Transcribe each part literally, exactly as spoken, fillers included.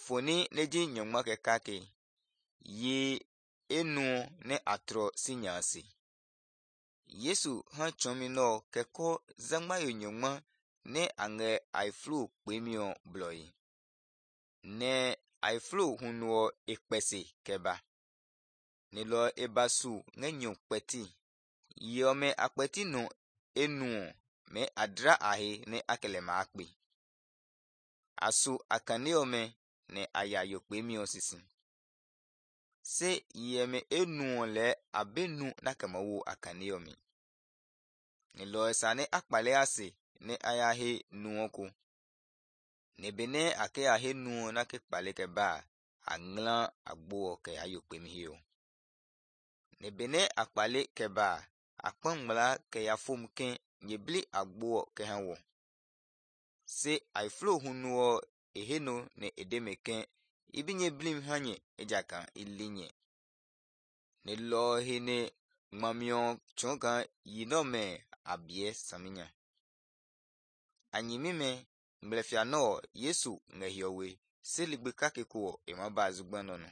foni neji nyongma ke kake ye enu ne atro sinyasi. Yesu han chomi no keko zangma yo nyongma ne ange aiflu pemio bloi. Ne aiflu hunwo ekpesi keba. Nilo ebasu ngenyo peti. Yome akpeti no enu me adra ahe ne akelema akpi. Asu akaneome ne ayayo pemio sisi. Se yeme enu le abenu nakamawu akaneome. Nilo esane akpale ase ne ayahe nuoku. Nebene ake ahe nuo nake kpale keba angla agbo ke ayo pemihio. Nebene akpale keba akpangmla ke ya fomke nyebli agbo ke hanwo. Se aiflo hunuo eheno ne edemeke ibinye blim hanye ejakan ilinye. Nilo hene mamio chonka yinome abie saminya. Anyimime mblefia no Yesu ngehiowe se ligbe kake kuo emaba zugbanono.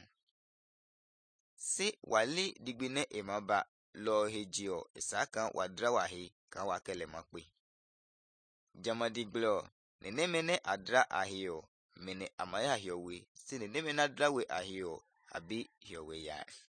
Se wali digbine emaba lo hejio esaka wadra wahe kan wakele makwe. Jamadiglo nenemene adra ahio mene amaya hiowe se nenemene adrawe ahio abi hiowe ya.